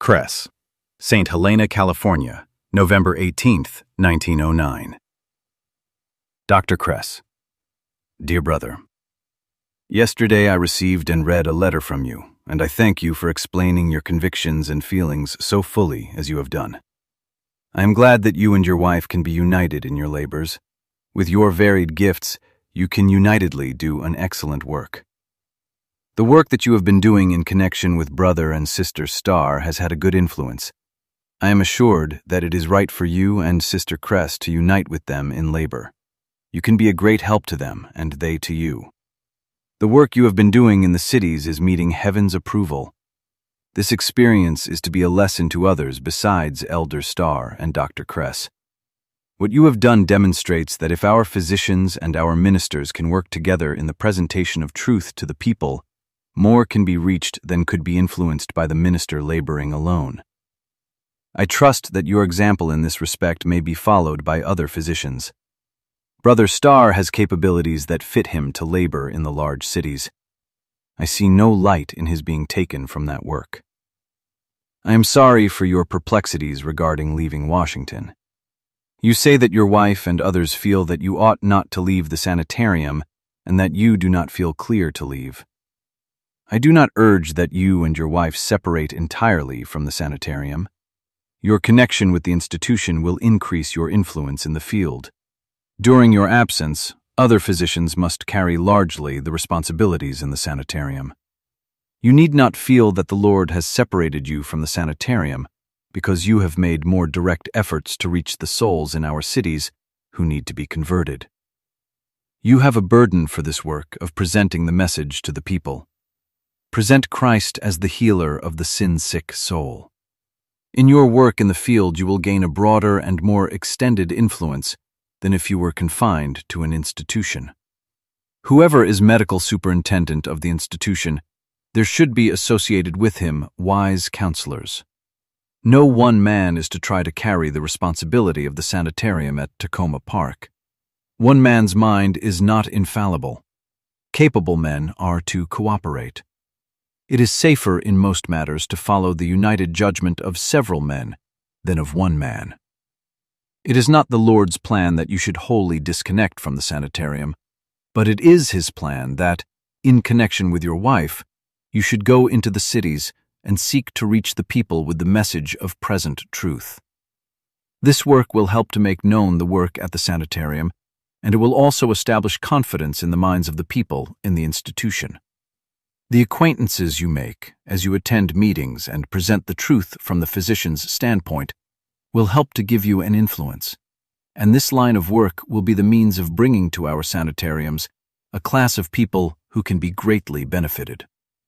Kress, St. Helena, California, November 18, 1909. Dr. Kress, Dear Brother, yesterday I received and read a letter from you, and I thank you for explaining your convictions and feelings so fully as you have done. I am glad that you and your wife can be united in your labors. With your varied gifts, you can unitedly do an excellent work. The work that you have been doing in connection with Brother and Sister Starr has had a good influence. I am assured that it is right for you and Sister Kress to unite with them in labor. You can be a great help to them, and they to you. The work you have been doing in the cities is meeting heaven's approval. This experience is to be a lesson to others besides Elder Starr and Dr. Kress. What you have done demonstrates that if our physicians and our ministers can work together in the presentation of truth to the people, more can be reached than could be influenced by the minister laboring alone. I trust that your example in this respect may be followed by other physicians. Brother Starr has capabilities that fit him to labor in the large cities. I see no light in his being taken from that work. I am sorry for your perplexities regarding leaving Washington. You say that your wife and others feel that you ought not to leave the sanitarium and that you do not feel clear to leave. I do not urge that you and your wife separate entirely from the sanitarium. Your connection with the institution will increase your influence in the field. During your absence, other physicians must carry largely the responsibilities in the sanitarium. You need not feel that the Lord has separated you from the sanitarium because you have made more direct efforts to reach the souls in our cities who need to be converted. You have a burden for this work of presenting the message to the people. Present Christ as the healer of the sin-sick soul. In your work in the field, you will gain a broader and more extended influence than if you were confined to an institution. Whoever is medical superintendent of the institution, there should be associated with him wise counselors. No one man is to try to carry the responsibility of the sanitarium at Takoma Park. One man's mind is not infallible. Capable men are to cooperate. It is safer in most matters to follow the united judgment of several men than of one man. It is not the Lord's plan that you should wholly disconnect from the sanitarium, but it is His plan that, in connection with your wife, you should go into the cities and seek to reach the people with the message of present truth. This work will help to make known the work at the sanitarium, and it will also establish confidence in the minds of the people in the institution. The acquaintances you make as you attend meetings and present the truth from the physician's standpoint will help to give you an influence, and this line of work will be the means of bringing to our sanitariums a class of people who can be greatly benefited.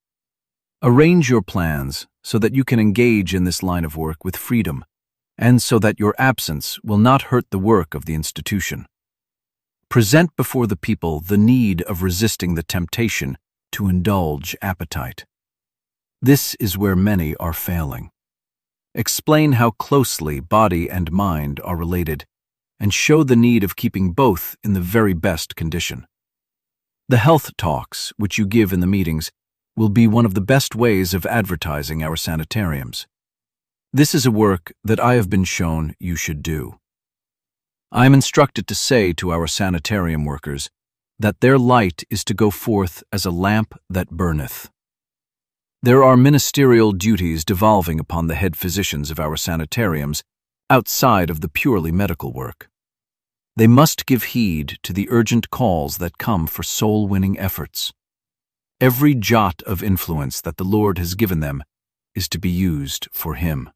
Arrange your plans so that you can engage in this line of work with freedom, and so that your absence will not hurt the work of the institution. Present before the people the need of resisting the temptation to indulge appetite. This is where many are failing. Explain how closely body and mind are related, and show the need of keeping both in the very best condition. The health talks, which you give in the meetings, will be one of the best ways of advertising our sanitariums. This is a work that I have been shown you should do. I am instructed to say to our sanitarium workers that their light is to go forth as a lamp that burneth. There are ministerial duties devolving upon the head physicians of our sanitariums outside of the purely medical work. They must give heed to the urgent calls that come for soul-winning efforts. Every jot of influence that the Lord has given them is to be used for Him.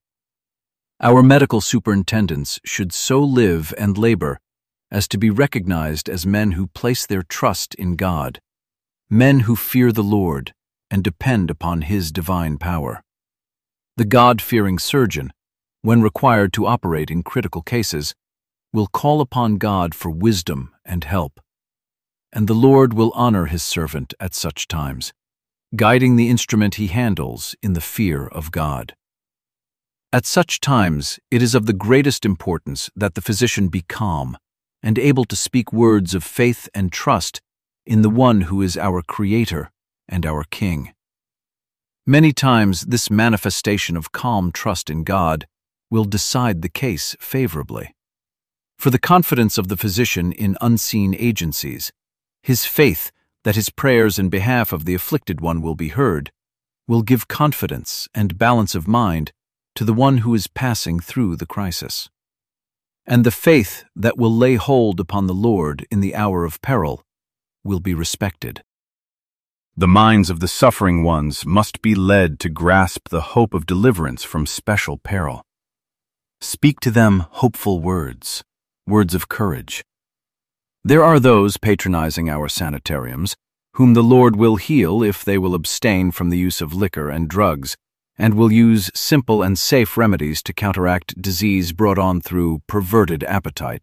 Our medical superintendents should so live and labor as to be recognized as men who place their trust in God, men who fear the Lord and depend upon His divine power. The God-fearing surgeon, when required to operate in critical cases, will call upon God for wisdom and help, and the Lord will honor His servant at such times, guiding the instrument he handles in the fear of God. At such times, it is of the greatest importance that the physician be calm and able to speak words of faith and trust in the one who is our Creator and our King. Many times this manifestation of calm trust in God will decide the case favorably. For the confidence of the physician in unseen agencies, his faith that his prayers in behalf of the afflicted one will be heard, will give confidence and balance of mind to the one who is passing through the crisis. And the faith that will lay hold upon the Lord in the hour of peril will be respected. The minds of the suffering ones must be led to grasp the hope of deliverance from special peril. Speak to them hopeful words, words of courage. There are those patronizing our sanitariums whom the Lord will heal if they will abstain from the use of liquor and drugs, and will use simple and safe remedies to counteract disease brought on through perverted appetite.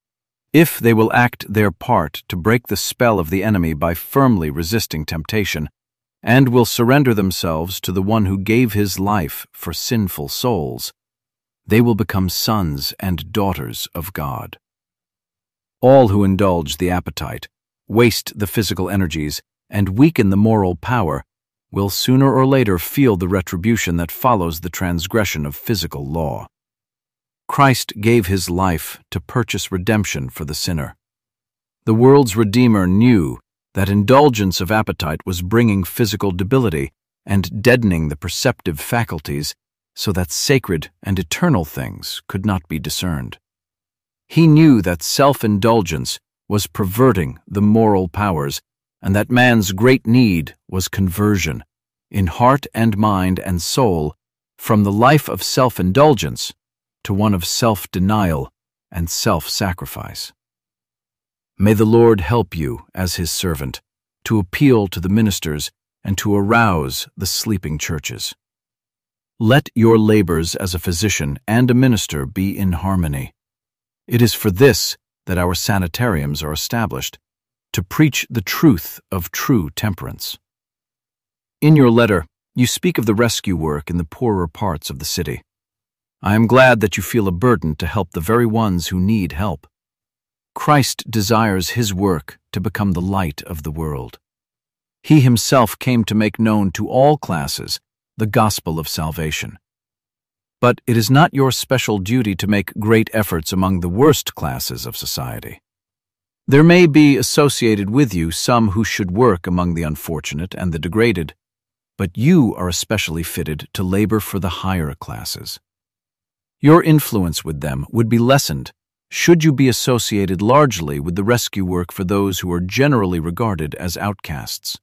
If they will act their part to break the spell of the enemy by firmly resisting temptation, and will surrender themselves to the one who gave his life for sinful souls, they will become sons and daughters of God. All who indulge the appetite, waste the physical energies, and weaken the moral power will sooner or later feel the retribution that follows the transgression of physical law. Christ gave his life to purchase redemption for the sinner. The world's Redeemer knew that indulgence of appetite was bringing physical debility and deadening the perceptive faculties so that sacred and eternal things could not be discerned. He knew that self-indulgence was perverting the moral powers and that man's great need was conversion, in heart and mind and soul, from the life of self-indulgence to one of self-denial and self-sacrifice. May the Lord help you, as his servant, to appeal to the ministers and to arouse the sleeping churches. Let your labors as a physician and a minister be in harmony. It is for this that our sanitariums are established, to preach the truth of true temperance. In your letter, you speak of the rescue work in the poorer parts of the city. I am glad that you feel a burden to help the very ones who need help. Christ desires his work to become the light of the world. He himself came to make known to all classes the gospel of salvation. But it is not your special duty to make great efforts among the worst classes of society. There may be associated with you some who should work among the unfortunate and the degraded, but you are especially fitted to labor for the higher classes. Your influence with them would be lessened should you be associated largely with the rescue work for those who are generally regarded as outcasts.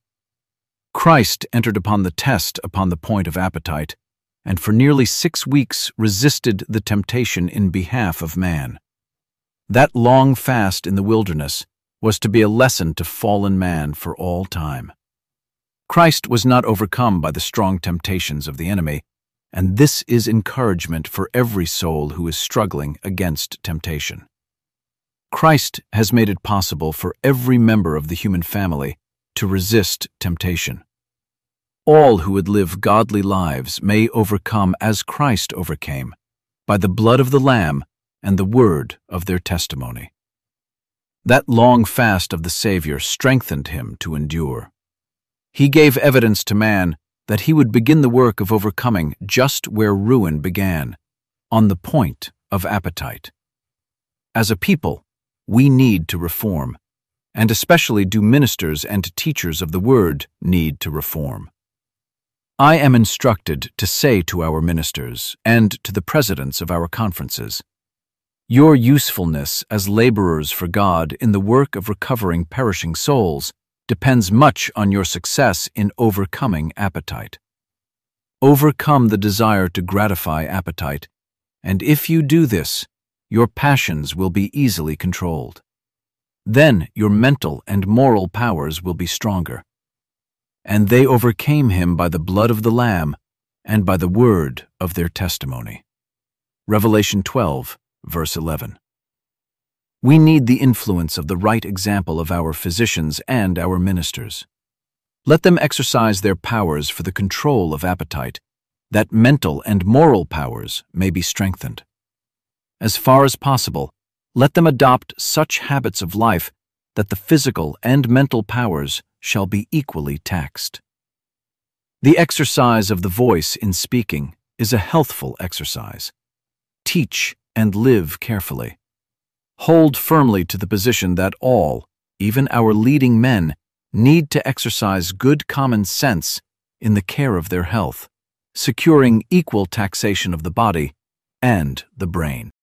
Christ entered upon the test upon the point of appetite, and for nearly 6 weeks resisted the temptation in behalf of man. That long fast in the wilderness was to be a lesson to fallen man for all time. Christ was not overcome by the strong temptations of the enemy, and this is encouragement for every soul who is struggling against temptation. Christ has made it possible for every member of the human family to resist temptation. All who would live godly lives may overcome as Christ overcame, by the blood of the Lamb and the word of their testimony. That long fast of the Savior strengthened him to endure. He gave evidence to man that he would begin the work of overcoming just where ruin began, on the point of appetite. As a people, we need to reform, and especially do ministers and teachers of the Word need to reform. I am instructed to say to our ministers and to the presidents of our conferences, your usefulness as laborers for God in the work of recovering perishing souls depends much on your success in overcoming appetite. Overcome the desire to gratify appetite, and if you do this, your passions will be easily controlled. Then your mental and moral powers will be stronger. And they overcame him by the blood of the Lamb and by the word of their testimony. Revelation 12, verse 11. We need the influence of the right example of our physicians and our ministers. Let them exercise their powers for the control of appetite, that mental and moral powers may be strengthened. As far as possible, let them adopt such habits of life that the physical and mental powers shall be equally taxed. The exercise of the voice in speaking is a healthful exercise. Teach and live carefully. Hold firmly to the position that all, even our leading men, need to exercise good common sense in the care of their health, securing equal taxation of the body and the brain.